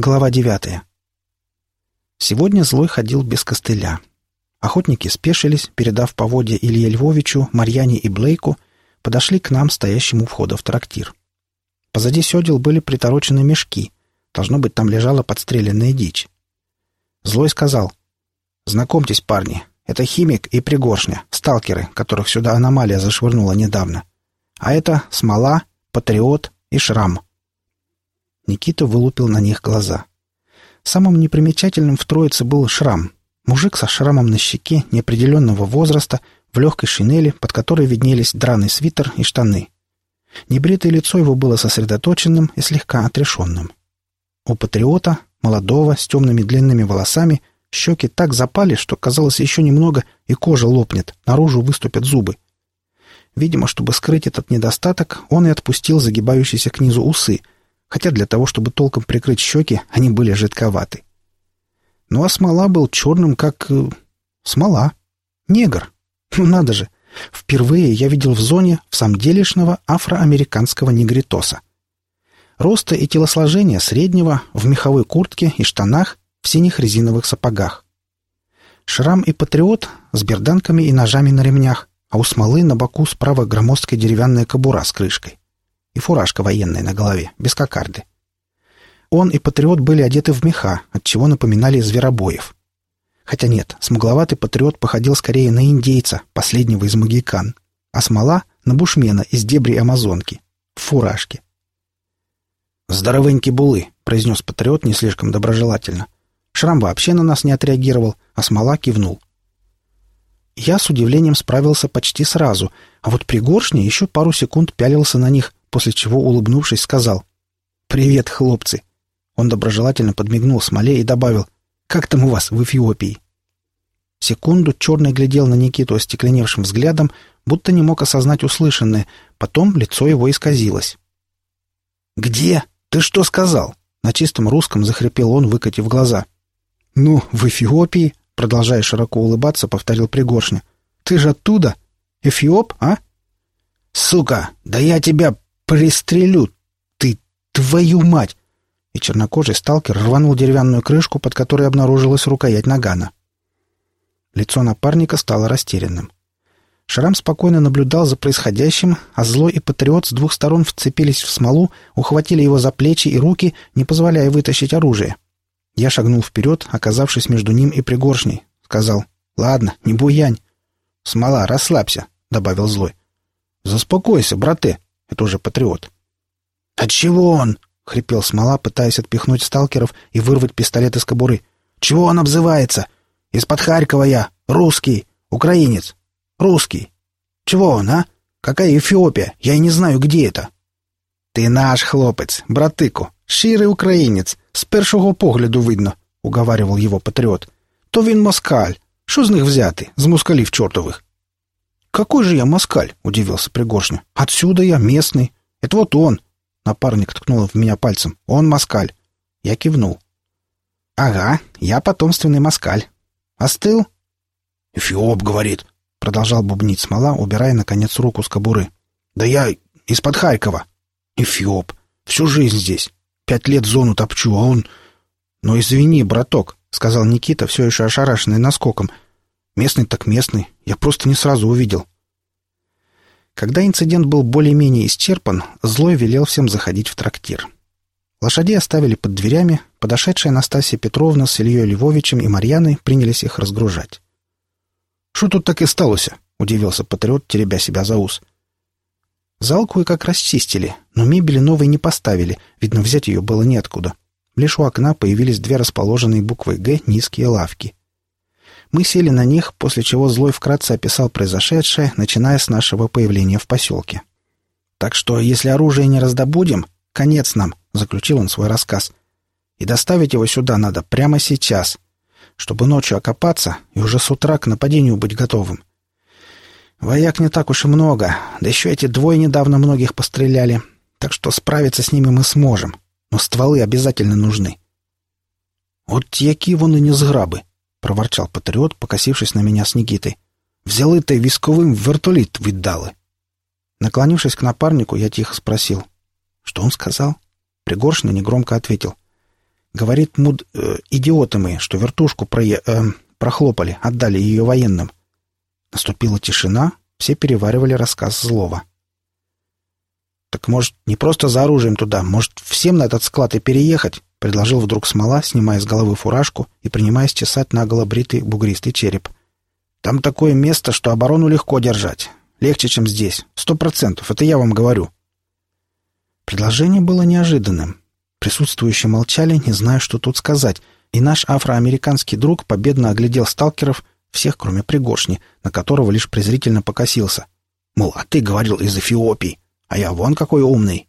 Глава 9. Сегодня Злой ходил без костыля. Охотники спешились, передав поводья Илье Львовичу, Марьяне и Блейку, подошли к нам, стоящему у входа в трактир. Позади седел были приторочены мешки. Должно быть, там лежала подстреленная дичь. Злой сказал: «Знакомьтесь, парни, это Химик и Пригоршня, сталкеры, которых сюда аномалия зашвырнула недавно. А это Смола, Патриот и Шрам». Никита вылупил на них глаза. Самым непримечательным в троице был Шрам. Мужик со шрамом на щеке неопределенного возраста, в легкой шинели, под которой виднелись драный свитер и штаны. Небритое лицо его было сосредоточенным и слегка отрешенным. У Патриота, молодого, с темными длинными волосами, щеки так запали, что, казалось, еще немного, и кожа лопнет, наружу выступят зубы. Видимо, чтобы скрыть этот недостаток, он и отпустил загибающиеся к низу усы, хотя для того, чтобы толком прикрыть щеки, они были жидковаты. Ну а Смола был черным, как... смола. Негр. Ну надо же! Впервые я видел в зоне всамделишного афроамериканского негритоса. Роста и телосложения среднего, в меховой куртке и штанах, в синих резиновых сапогах. Шрам и Патриот с берданками и ножами на ремнях, а у Смолы на боку справа громоздкая деревянная кобура с крышкой. И фуражка военная на голове, без кокарды. Он и Патриот были одеты в меха, отчего напоминали зверобоев. Хотя нет, смугловатый Патриот походил скорее на индейца, последнего из могикан, а Смола — на бушмена из дебри Амазонки, в фуражке. «Здоровенький булы», — произнес Патриот не слишком доброжелательно. Шрам вообще на нас не отреагировал, а Смола кивнул. Я с удивлением справился почти сразу, а вот Пригоршня еще пару секунд пялился на них, после чего, улыбнувшись, сказал: «Привет, хлопцы!» Он доброжелательно подмигнул Смоле и добавил: «Как там у вас в Эфиопии?» Секунду Черный глядел на Никиту остекленевшим взглядом, будто не мог осознать услышанное, потом лицо его исказилось. «Где? Ты что сказал?» На чистом русском захрипел он, выкатив глаза. «Ну, в Эфиопии», — продолжая широко улыбаться, повторил Пригоршня. «Ты же оттуда? Эфиоп, а?» «Сука, да я тебя пристрелю! Ты, твою мать!» И чернокожий сталкер рванул деревянную крышку, под которой обнаружилась рукоять нагана. Лицо напарника стало растерянным. Шрам спокойно наблюдал за происходящим, а Злой и Патриот с двух сторон вцепились в Смолу, ухватили его за плечи и руки, не позволяя вытащить оружие. Я шагнул вперед, оказавшись между ним и Пригоршней. Сказал: «Ладно, не буянь». «Смола, расслабься», — добавил Злой. «Заспокойся, брате», — это уже Патриот. «А чего он?» — хрипел Смола, пытаясь отпихнуть сталкеров и вырвать пистолет из кобуры. «Чего он обзывается? Из-под Харькова я. Русский. Украинец. Русский. Чего он, а? Какая Эфиопия? Я и не знаю, где это». «Ти наш хлопець, братику, щирий українець, з першого погляду видно», — уговаривал его Патриот. «То він москаль. Що з них взяти, з москалів чортових?» «Какой же я москаль?» — удивился Пригоршня. «Отсюда я, местный. Это вот он». Напарник ткнул в меня пальцем. «Он москаль». Я кивнул. «Ага, я потомственный москаль. Остыл?» «Эфиоп, говорит», — продолжал бубнить Смола, убирая, наконец, руку с кобуры. «Да я из-под Харькова. Эфиоп. Всю жизнь здесь. 5 лет зону топчу, а он...» «Ну извини, браток», — сказал Никита, все еще ошарашенный наскоком. «Местный так местный. Я просто не сразу увидел». Когда инцидент был более-менее исчерпан, Злой велел всем заходить в трактир. Лошадей оставили под дверями, подошедшая Настасья Петровна с Ильей Львовичем и Марьяной принялись их разгружать. «Что тут так и сталося?» — удивился Патриот, теребя себя за ус. Зал кое-как расчистили, но мебели новой не поставили, видно, взять ее было неоткуда. Лишь у окна появились 2 расположенные буквой «Г» низкие лавки. Мы сели на них, после чего Злой вкратце описал произошедшее, начиная с нашего появления в поселке. «Так что, если оружие не раздобудем, конец нам», — заключил он свой рассказ. «И доставить его сюда надо прямо сейчас, чтобы ночью окопаться и уже с утра к нападению быть готовым. Вояк не так уж и много, да еще эти 2 недавно многих постреляли, так что справиться с ними мы сможем, но стволы обязательно нужны». «От які вони незграби», — проворчал Патриот, покосившись на меня с Никитой. «Взяли та й військовим вертоліт віддали». Наклонившись к напарнику, я тихо спросил: «Что он сказал?» Пригоршня негромко ответил: Говорит, идиоты мы, что вертушку прохлопали, отдали ее военным. Наступила тишина, все переваривали рассказ Злова. «Так, может, не просто за оружием туда, может, всем на этот склад и переехать?» — предложил вдруг Смола, снимая с головы фуражку и принимаясь чесать наголо бритый бугристый череп. «Там такое место, что оборону легко держать. Легче, чем здесь. 100%, это я вам говорю». Предложение было неожиданным. Присутствующие молчали, не зная, что тут сказать, и наш афроамериканский друг победно оглядел сталкеров, всех, кроме Пригоршни, на которого лишь презрительно покосился. Мол, а ты говорил из Эфиопии, а я вон какой умный.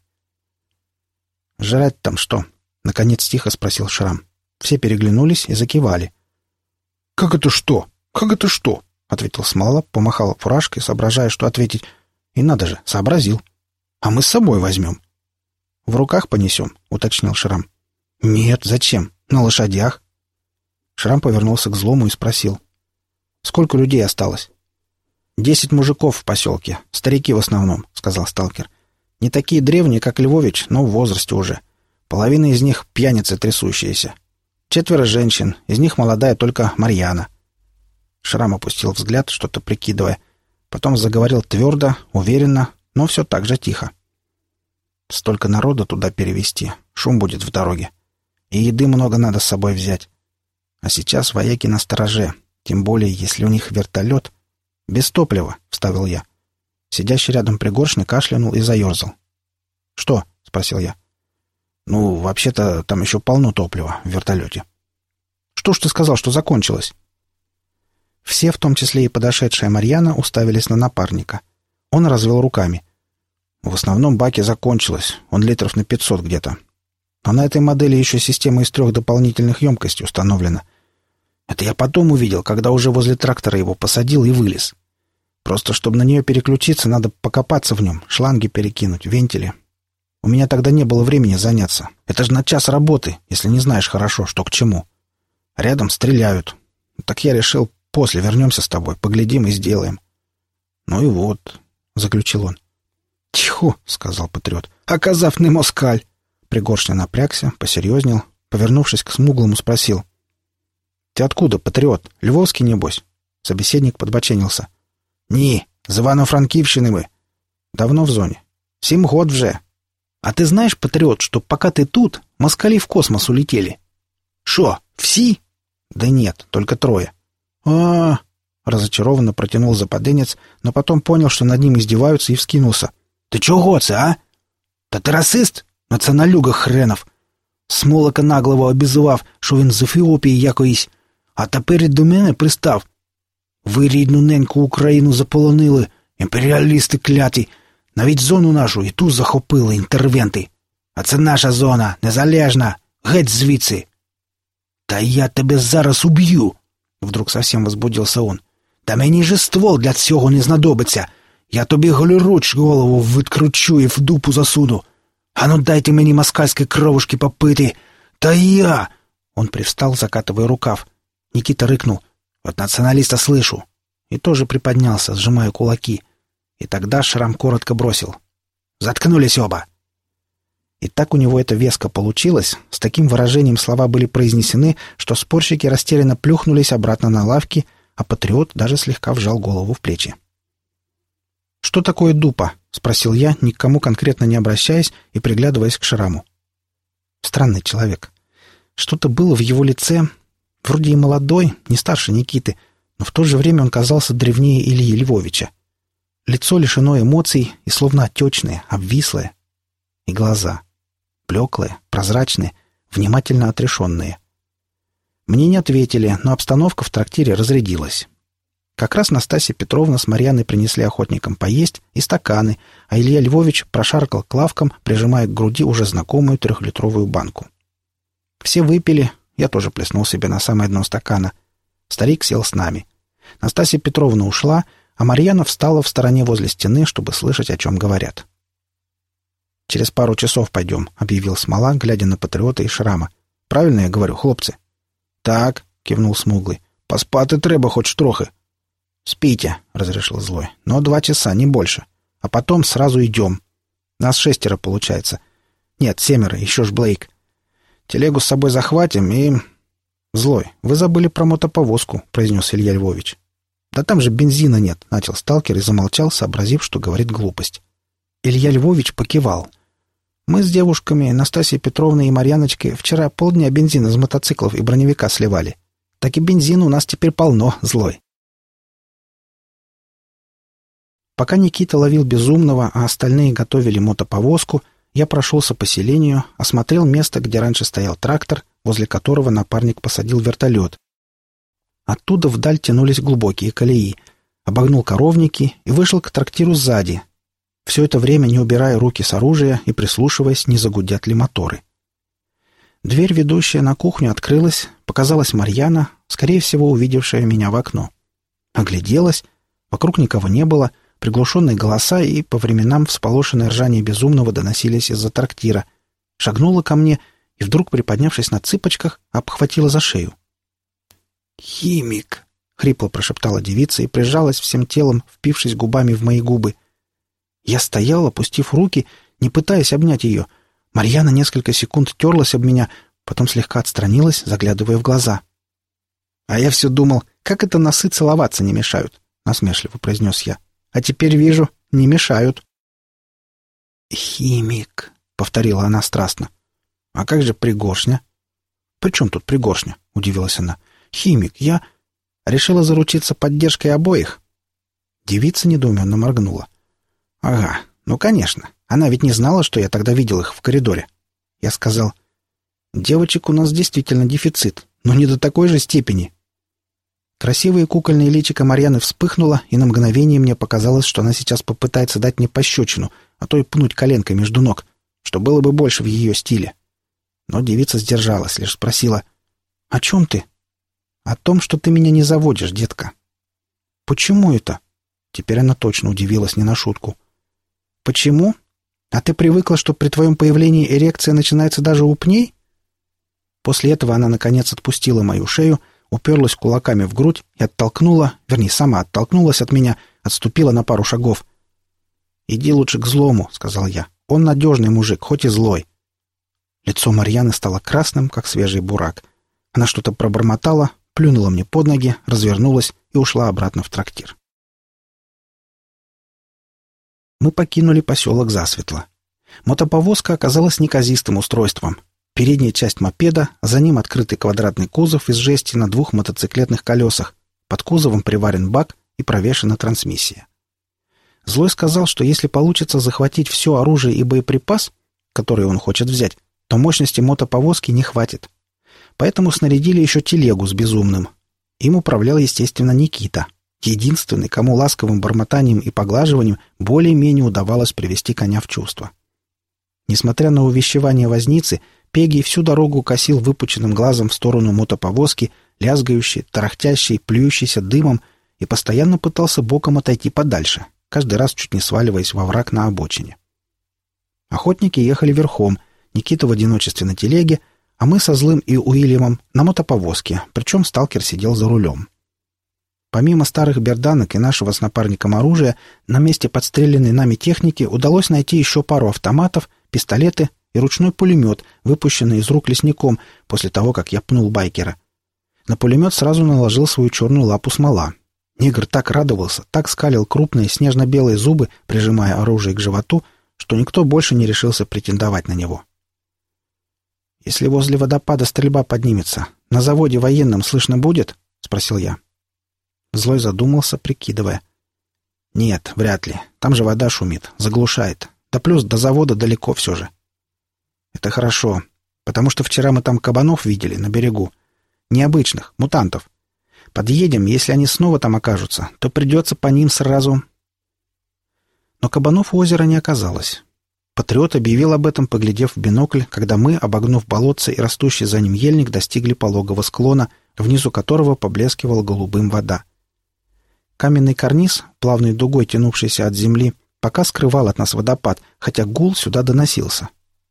«Жрать там что?» — наконец тихо спросил Шрам. Все переглянулись и закивали. «Как это что? Как это что?» — ответил Смола, помахал фуражкой, соображая, что ответить. И надо же, сообразил. «А мы с собой возьмем». «В руках понесем», — уточнил Шрам. «Нет, зачем? На лошадях». Шрам повернулся к Злому и спросил. «Сколько людей осталось?» 10 мужиков в поселке. Старики в основном», — сказал сталкер. «Не такие древние, как Львович, но в возрасте уже. Половина из них пьяницы трясущиеся. 4 женщин, из них молодая только Марьяна». Шрам опустил взгляд, что-то прикидывая. Потом заговорил твердо, уверенно, но все так же тихо. «Столько народа туда перевезти. Шум будет в дороге. И еды много надо с собой взять. А сейчас вояки настороже. Тем более, если у них вертолет...» «Без топлива», — вставил я. Сидящий рядом Пригоршня кашлянул и заерзал. «Что?» — спросил я. «Ну, вообще-то там еще полно топлива в вертолете». «Что ж ты сказал, что закончилось?» Все, в том числе и подошедшая Марьяна, уставились на напарника. Он развел руками. «В основном баки закончилось. Он литров на 500 где-то. А на этой модели еще система из 3 дополнительных емкостей установлена. Это я потом увидел, когда уже возле трактора его посадил и вылез. Просто, чтобы на нее переключиться, надо покопаться в нем, шланги перекинуть, вентили. У меня тогда не было времени заняться. Это же на час работы, если не знаешь хорошо, что к чему. Рядом стреляют. Так я решил, после вернемся с тобой, поглядим и сделаем». «Ну и вот», — заключил он. «Тьфу», — сказал патриот, — «оказав не москаль». Пригоршня напрягся, посерьезнел, повернувшись к смуглому, спросил. «Ты откуда, патриот? Львовский, небось?» Собеседник подбоченился. «Ні, з Ивано-Франківщини мы. Давно в зоне. 7 год вже. А ты знаешь, патриот, что пока ты тут, москали в космос улетели?» «Шо, все?» «Да нет, только 3. А-а-а!» Разочарованно протянул западенец, но потом понял, что над ним издеваются, и вскинулся. «Ты чого це, а? Та ти расист? Націоналюга хренов. Смолока наглого обізував, що він з Ефіопії якоїсь, а тепер і до мене пристав. Ви рідну неньку Україну заполонили, імперіалісти кляті, навіть зону нашу і ту захопили інтервенти. А це наша зона, незалежна, геть звідси. Та я тебе зараз уб'ю!» Вдруг совсем возбудился он. «Та мені же ствол для цього не знадобиться. Я тобі голіруч голову відкручу і в дупу засуну. А ну дайте мені москальської кровушки попити. Та я...» Он привстал, закатывая рукав. Никита рыкнул. «От националиста слышу». И тоже приподнялся, сжимая кулаки. И тогда Шрам коротко бросил. «Заткнулись оба!» И так у него это веско получилось, с таким выражением слова были произнесены, что спорщики растерянно плюхнулись обратно на лавки, а патриот даже слегка вжал голову в плечи. «Что такое дупа?» — спросил я, ни к кому конкретно не обращаясь и приглядываясь к Шраму. Странный человек. Что-то было в его лице, вроде и молодой, не старше Никиты, но в то же время он казался древнее Ильи Львовича. Лицо лишено эмоций и словно отечное, обвислое. И глаза. Блеклые, прозрачные, внимательно отрешенные. Мне не ответили, но обстановка в трактире разрядилась. Как раз Настасья Петровна с Марьяной принесли охотникам поесть и стаканы, а Илья Львович прошаркал к лавкам, прижимая к груди уже знакомую 3-литровую банку. Все выпили, я тоже плеснул себе на самое дно стакана. Старик сел с нами. Настасья Петровна ушла, а Марьяна встала в стороне возле стены, чтобы слышать, о чем говорят. «Через пару часов пойдем», — объявил Смола, глядя на патриота и Шрама. «Правильно я говорю, хлопцы?» «Так», — кивнул Смуглый. «Поспати треба хоч трохи». «Спите», — разрешил Злой. «Но 2 часа, не больше. А потом сразу идем. Нас 6 получается. Нет, 7, еще ж Блейк. Телегу с собой захватим и...» «Злой, вы забыли про мотоповозку», — произнес Илья Львович. «Да там же бензина нет», — начал сталкер и замолчал, сообразив, что говорит глупость. Илья Львович покивал. «Мы с девушками, Настасьей Петровной и Марьяночкой, вчера полдня бензин из мотоциклов и броневика сливали. Так и бензина у нас теперь полно, Злой». Пока Никита ловил Безумного, а остальные готовили мотоповозку, я прошелся по селению, осмотрел место, где раньше стоял трактор, возле которого напарник посадил вертолет. Оттуда вдаль тянулись глубокие колеи. Обогнул коровники и вышел к трактиру сзади. Все это время не убирая руки с оружия и прислушиваясь, не загудят ли моторы. Дверь, ведущая на кухню, открылась, показалась Марьяна, скорее всего, увидевшая меня в окно. Огляделась, вокруг никого не было, приглушенные голоса и, по временам, всполошенное ржание Безумного доносились из-за трактира. Шагнула ко мне и вдруг, приподнявшись на цыпочках, обхватила за шею. «Химик!» — хрипло прошептала девица и прижалась всем телом, впившись губами в мои губы. Я стоял, опустив руки, не пытаясь обнять ее. Марьяна несколько секунд терлась об меня, потом слегка отстранилась, заглядывая в глаза. «А я все думал, как это носы целоваться не мешают?» — насмешливо произнес я. «А теперь вижу, не мешают». «Химик!» — повторила она страстно. «А как же пригоршня?» «При чем тут пригоршня?» — удивилась она. «Химик, я...» «Решила заручиться поддержкой обоих?» Девица недоуменно моргнула. «Ага, ну, конечно. Она ведь не знала, что я тогда видел их в коридоре». Я сказал: «Девочек у нас действительно дефицит, но не до такой же степени». Красивое кукольное личико Марьяны вспыхнуло, и на мгновение мне показалось, что она сейчас попытается дать мне пощечину, а то и пнуть коленкой между ног, что было бы больше в ее стиле. Но девица сдержалась, лишь спросила: «О чем ты?» «О том, что ты меня не заводишь, детка». «Почему это?» Теперь она точно удивилась не на шутку. «Почему? А ты привыкла, что при твоем появлении эрекция начинается даже у пней?» После этого она, наконец, отпустила мою шею, уперлась кулаками в грудь и оттолкнула, вернее, сама оттолкнулась от меня, отступила на пару шагов. «Иди лучше к Злому», — сказал я. «Он надежный мужик, хоть и злой». Лицо Марьяны стало красным, как свежий бурак. Она что-то пробормотала, плюнула мне под ноги, развернулась и ушла обратно в трактир. Мы покинули поселок засветло. Мотоповозка оказалась неказистым устройством. Передняя часть мопеда, за ним открытый квадратный кузов из жести на 2 мотоциклетных колесах, под кузовом приварен бак и провешена трансмиссия. Злой сказал, что если получится захватить все оружие и боеприпас, которые он хочет взять, то мощности мотоповозки не хватит. Поэтому снарядили еще телегу с Безумным. Им управлял, естественно, Никита, единственный, кому ласковым бормотанием и поглаживанием более-менее удавалось привести коня в чувство. Несмотря на увещевание возницы, Пегий всю дорогу косил выпученным глазом в сторону мотоповозки, лязгающей, тарахтящей, плюющейся дымом, и постоянно пытался боком отойти подальше, каждый раз чуть не сваливаясь во враг на обочине. Охотники ехали верхом, Никита в одиночестве на телеге, а мы со Злым и Уильямом на мотоповозке, причем сталкер сидел за рулем. Помимо старых берданок и нашего с напарником оружия, на месте подстреленной нами техники удалось найти еще пару автоматов, пистолеты и ручной пулемет, выпущенный из рук лесником после того, как я пнул байкера. На пулемет сразу наложил свою черную лапу смола. Негр так радовался, так скалил крупные снежно-белые зубы, прижимая оружие к животу, что никто больше не решился претендовать на него. «Если возле водопада стрельба поднимется, на заводе военном слышно будет?» — спросил я. Злой задумался, прикидывая. «Нет, вряд ли. Там же вода шумит, заглушает. Да плюс до завода далеко все же». «Это хорошо, потому что вчера мы там кабанов видели на берегу. Необычных, мутантов. Подъедем, если они снова там окажутся, то придется по ним сразу...» Но кабанов у озера не оказалось. Патриот объявил об этом, поглядев в бинокль, когда мы, обогнув болотце и растущий за ним ельник, достигли пологого склона, внизу которого поблескивала голубым вода. Каменный карниз, плавной дугой тянувшийся от земли, пока скрывал от нас водопад, хотя гул сюда доносился.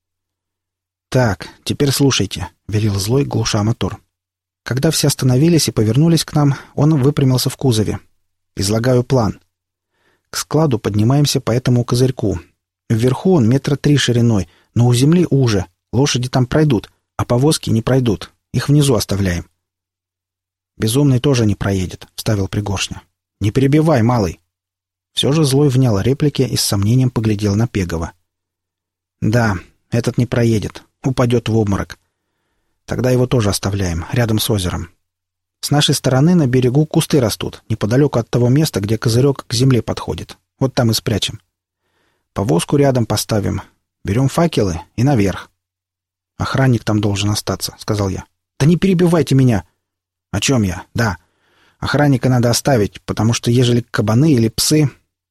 «Так, теперь слушайте», — велел Злой, глуша мотор. Когда все остановились и повернулись к нам, он выпрямился в кузове. «Излагаю план. К складу поднимаемся по этому козырьку. Вверху он 3 метра шириной, но у земли уже, лошади там пройдут, А повозки не пройдут. Их внизу оставляем. Безумный тоже не проедет, вставил Пригоршня. Не перебивай, малый. Все же Злой внял реплике и с сомнением поглядел на Пегова. Да, этот не проедет. Упадет в обморок. Тогда его тоже оставляем, рядом с озером. С нашей стороны на берегу кусты растут, неподалеку от того места, где козырек к земле подходит. Вот там и спрячем. Повозку рядом поставим. Берем факелы и наверх. Охранник там должен остаться, сказал я. Да не перебивайте меня. О чем я? Да. Охранника надо оставить, потому что ежели кабаны или псы...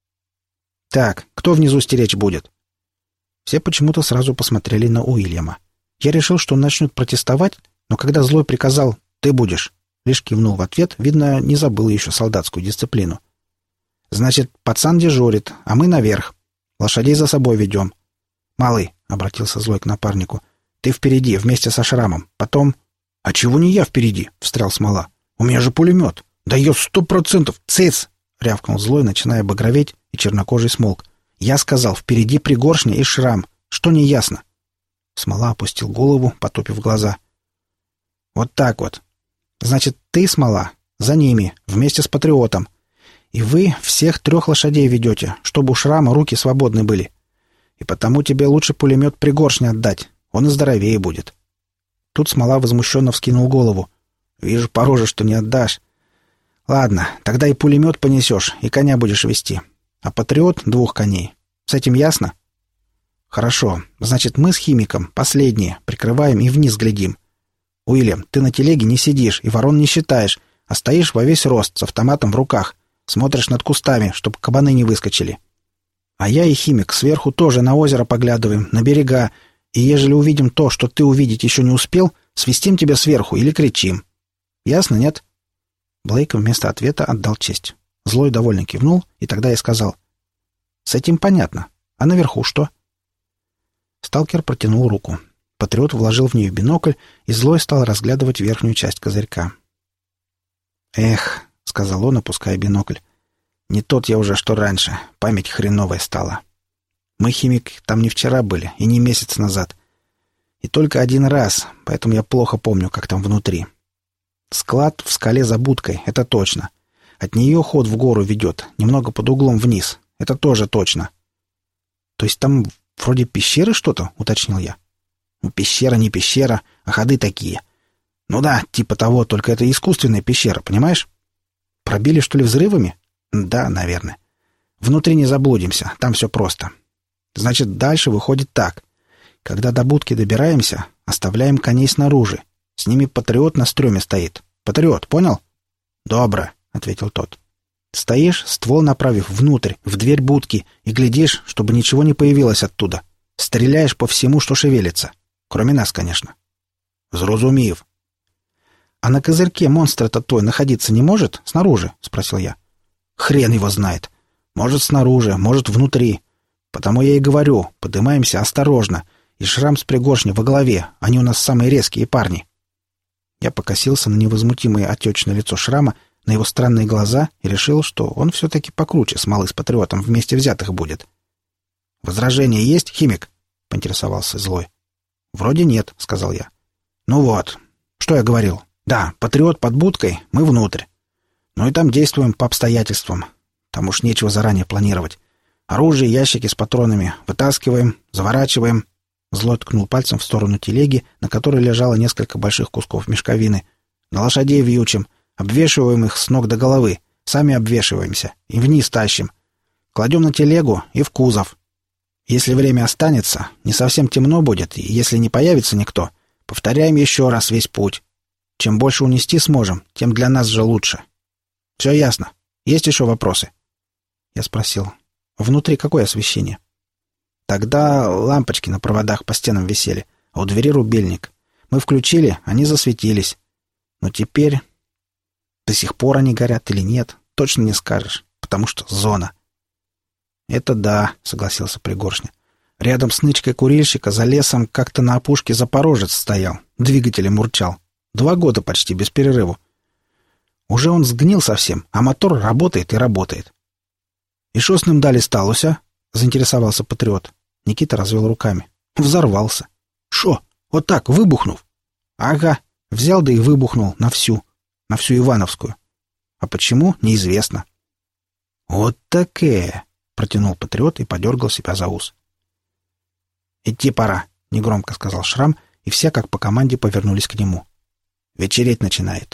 Так, кто внизу стеречь будет? Все почему-то сразу посмотрели на Уильяма. Я решил, что он начнет протестовать, но когда Злой приказал «ты будешь», лишь кивнул в ответ, видно, не забыл еще солдатскую дисциплину. «Значит, пацан дежурит, а мы наверх. Лошадей за собой ведем. Малый», — обратился Злой к напарнику, — «ты впереди, вместе со Шрамом. Потом...» «А чего не я впереди?» — встрял Смола. «У меня же пулемет. Да я 100%! Цец!» — рявкнул Злой, начиная багроветь, и чернокожий смолк. «Я сказал, впереди Пригоршня и Шрам. Что не ясно?» Смола опустил голову, потупив глаза. «Вот так вот. Значит, ты, Смола, за ними, вместе с Патриотом. И вы всех 3 лошадей ведете, чтобы у Шрама руки свободны были. И потому тебе лучше пулемет Пригоршня отдать. Он и здоровее будет». Тут Смола возмущенно вскинул голову. «Вижу по роже, что не отдашь. Ладно, тогда и пулемет понесешь, и коня будешь вести. А Патриот — 2 коней. С этим ясно?» «Хорошо. Значит, мы с Химиком, последние, прикрываем и вниз глядим. Уильям, ты на телеге не сидишь и ворон не считаешь, а стоишь во весь рост с автоматом в руках, смотришь над кустами, чтобы кабаны не выскочили. А я и Химик сверху тоже на озеро поглядываем, на берега, и ежели увидим то, что ты увидеть еще не успел, свистим тебя сверху или кричим. Ясно, нет?» Блейк вместо ответа отдал честь. Злой довольно кивнул, и тогда я сказал: «С этим понятно. А наверху что?» Сталкер протянул руку. Патриот вложил в нее бинокль, и Злой стал разглядывать верхнюю часть козырька. «Эх», — сказал он, опуская бинокль, — «не тот я уже, что раньше. Память хреновая стала. Мы, Химик, там не вчера были, и не месяц назад. И только 1 раз, поэтому я плохо помню, как там внутри. Склад в скале за будкой, это точно. От нее ход в гору ведет, немного под углом вниз. Это тоже точно». «То есть там вроде пещеры что-то?» — уточнил я. «Ну, пещера не пещера, а ходы такие. Ну да, типа того, только это искусственная пещера, понимаешь? Пробили, что ли, взрывами? Да, наверное. Внутри не заблудимся, там все просто. Значит, дальше выходит так. Когда до будки добираемся, оставляем коней снаружи. С ними Патриот на стреме стоит. Патриот, понял?» «Добро», — ответил тот. «Стоишь, ствол направив внутрь, в дверь будки, и глядишь, чтобы ничего не появилось оттуда. Стреляешь по всему, что шевелится. Кроме нас, конечно». «Зрозумів». «А на козырьке монстр-то твой находиться не может? Снаружи?» — спросил я. «Хрен его знает. Может, снаружи, может, внутри. Потому я и говорю, подымаемся осторожно. И Шрам с Пригоршней во главе. Они у нас самые резкие парни». Я покосился на невозмутимое отечное лицо Шрама, на его странные глаза и решил, что он все-таки покруче Смолы с Патриотом вместе взятых будет. «Возражения есть, Химик?» — поинтересовался Злой. «Вроде нет», — сказал я. «Ну вот. Что я говорил? Да, Патриот под будкой, мы внутрь. Ну и там действуем по обстоятельствам. Там уж нечего заранее планировать. Оружие, ящики с патронами вытаскиваем, заворачиваем». Злой ткнул пальцем в сторону телеги, на которой лежало несколько больших кусков мешковины. «На лошадей вьючим, обвешиваем их с ног до головы, сами обвешиваемся и вниз тащим. Кладем на телегу и в кузов. Если время останется, не совсем темно будет, и если не появится никто, повторяем еще раз весь путь. Чем больше унести сможем, тем для нас же лучше. Все ясно? Есть еще вопросы?» Я спросил: «Внутри какое освещение?» «Тогда лампочки на проводах по стенам висели, а у двери рубильник. Мы включили, они засветились. Но теперь... До сих пор они горят или нет, точно не скажешь, потому что зона». «Это да», — согласился Пригоршня. «Рядом с нычкой курильщика за лесом как-то на опушке запорожец стоял, двигателем урчал. 2 года почти без перерыву. Уже он сгнил совсем, а мотор работает и работает». «И что с ним дали сталося?» — заинтересовался Патриот. Никита развел руками. «Взорвался». «Шо? Вот так, выбухнув?» «Ага, взял да и выбухнул на всю Ивановскую. А почему, неизвестно». «Вот такая!» — протянул патриот и подергал себя за ус. «Идти пора», — негромко сказал Шрам, и все, как по команде, повернулись к нему. «Вечереть начинает».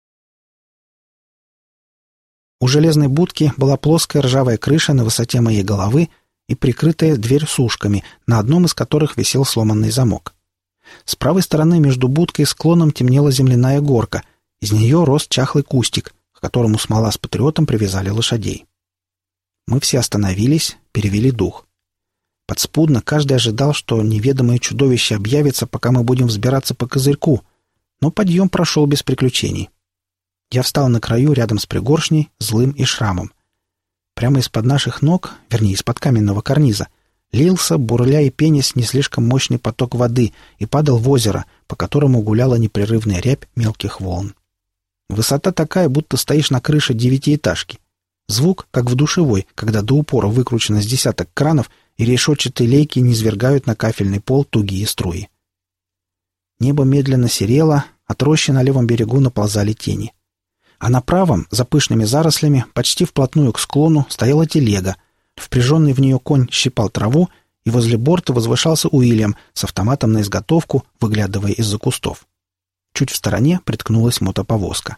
У железной будки была плоская ржавая крыша на высоте моей головы и прикрытая дверь с ушками, на одном из которых висел сломанный замок. С правой стороны между будкой и склоном темнела земляная горка, из нее рос чахлый кустик, к которому Смола с патриотом привязали лошадей. Мы все остановились, перевели дух. Подспудно каждый ожидал, что неведомое чудовище объявится, пока мы будем взбираться по козырьку, но подъем прошел без приключений. Я встал на краю рядом с пригоршней, Злым и Шрамом. Прямо из-под наших ног, вернее, из-под каменного карниза, лился, бурля и пенясь, не слишком мощный поток воды и падал в озеро, по которому гуляла непрерывная рябь мелких волн. Высота такая, будто стоишь на крыше девятиэтажки. Звук, как в душевой, когда до упора выкручено с десяток кранов, и решетчатые лейки низвергают на кафельный пол тугие струи. Небо медленно серело, от рощи на левом берегу наползали тени. А на правом, за пышными зарослями, почти вплотную к склону, стояла телега. Впряженный в нее конь щипал траву, и возле борта возвышался Уильям с автоматом на изготовку, выглядывая из-за кустов. Чуть в стороне приткнулась мотоповозка.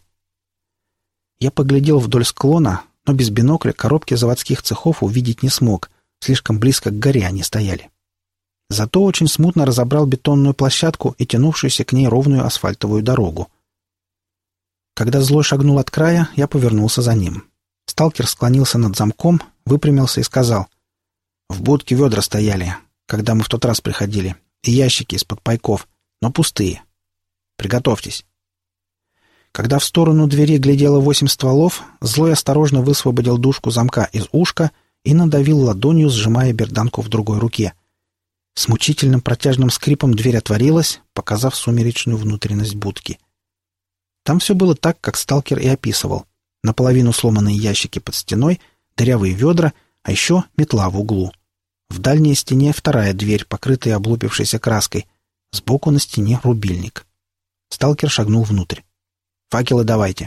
Я поглядел вдоль склона, но без бинокля коробки заводских цехов увидеть не смог, слишком близко к горе они стояли. Зато очень смутно разобрал бетонную площадку и тянувшуюся к ней ровную асфальтовую дорогу. Когда Злой шагнул от края, я повернулся за ним. Сталкер склонился над замком, выпрямился и сказал: «В будке ведра стояли, когда мы в тот раз приходили, и ящики из-под пайков, но пустые. Приготовьтесь». Когда в сторону двери глядело 8 стволов, Злой осторожно высвободил дужку замка из ушка и надавил ладонью, сжимая берданку в другой руке. С мучительным протяжным скрипом дверь отворилась, показав сумеречную внутренность будки. Там все было так, как сталкер и описывал. Наполовину сломанные ящики под стеной, дырявые ведра, а еще метла в углу. В дальней стене вторая дверь, покрытая облупившейся краской. Сбоку на стене рубильник. Сталкер шагнул внутрь. «Факелы давайте».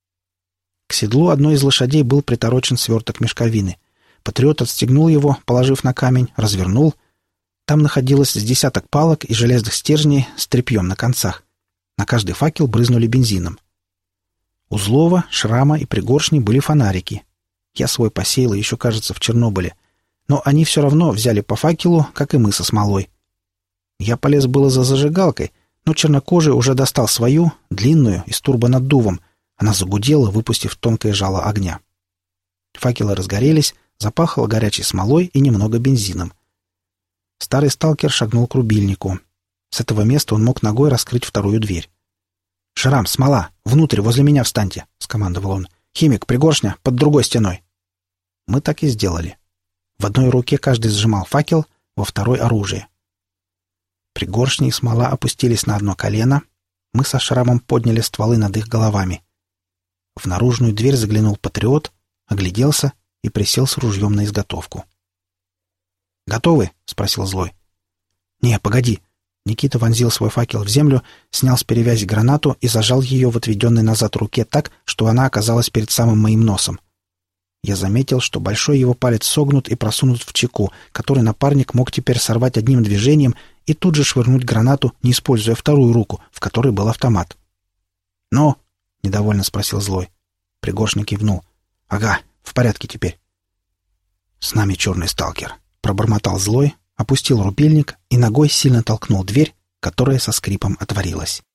К седлу одной из лошадей был приторочен сверток мешковины. Патриот отстегнул его, положив на камень, развернул. Там находилось с десяток палок и железных стержней с тряпьем на концах. На каждый факел брызнули бензином. У Злова, Шрама и Пригоршни были фонарики. Я свой посеял еще, кажется, в Чернобыле. Но они все равно взяли по факелу, как и мы со Смолой. Я полез было за зажигалкой, но чернокожий уже достал свою, длинную и с турбонаддувом. Она загудела, выпустив тонкое жало огня. Факелы разгорелись, запахло горячей смолой и немного бензином. Старый сталкер шагнул к рубильнику. С этого места он мог ногой раскрыть вторую дверь. «Шрам, Смола, внутрь, возле меня встаньте», — скомандовал он. «Химик, Пригоршня, под другой стеной». Мы так и сделали. В одной руке каждый сжимал факел, во второй — оружие. Пригоршня и Смола опустились на одно колено. Мы со Шрамом подняли стволы над их головами. В наружную дверь заглянул патриот, огляделся и присел с ружьем на изготовку. «Готовы?» — спросил Злой. «Не, погоди». Никита вонзил свой факел в землю, снял с перевязи гранату и зажал ее в отведенной назад руке так, что она оказалась перед самым моим носом. Я заметил, что большой его палец согнут и просунут в чеку, который напарник мог теперь сорвать одним движением и тут же швырнуть гранату, не используя вторую руку, в которой был автомат. «Ну?» — недовольно спросил Злой. Пригоршня кивнул. «Ага, в порядке теперь». «С нами черный сталкер», — пробормотал Злой, опустил рубильник и ногой сильно толкнул дверь, которая со скрипом отворилась.